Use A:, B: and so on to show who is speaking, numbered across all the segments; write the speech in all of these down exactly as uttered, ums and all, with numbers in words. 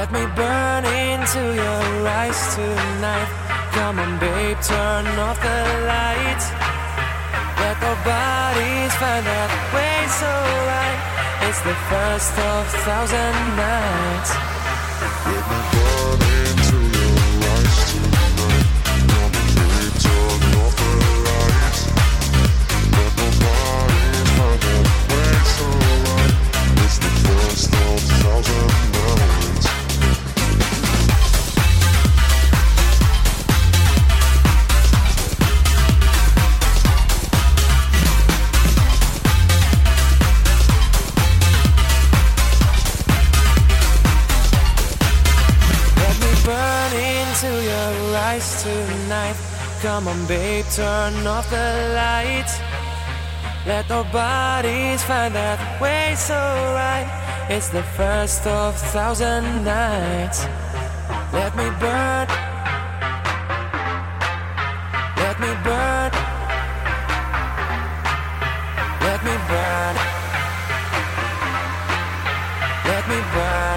A: Let me burn into your eyes tonight. Come on babe, turn off the lights. Let our bodies find that way so right. It's the first of thousand nights.
B: Let me burn into your eyes tonight. Come on babe, turn off the lights. Let our bodies find that way so right. It's the first of thousand nights.
A: Burn into your eyes tonight. Come on babe, turn off the lights. Let our bodies find that way so right. It's the first of thousand nights. Let me burn. Let me burn. Let me burn. Let me burn.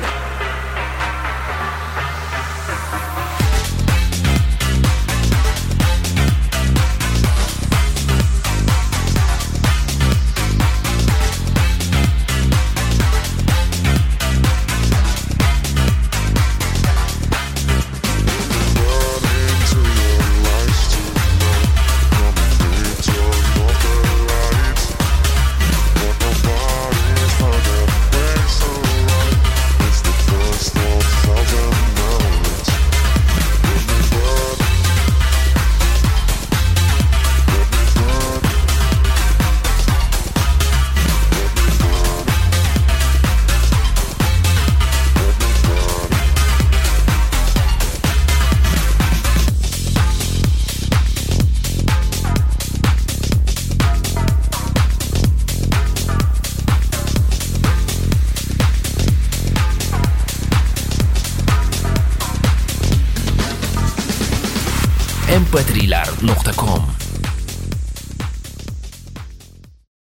C: em p trilar punt com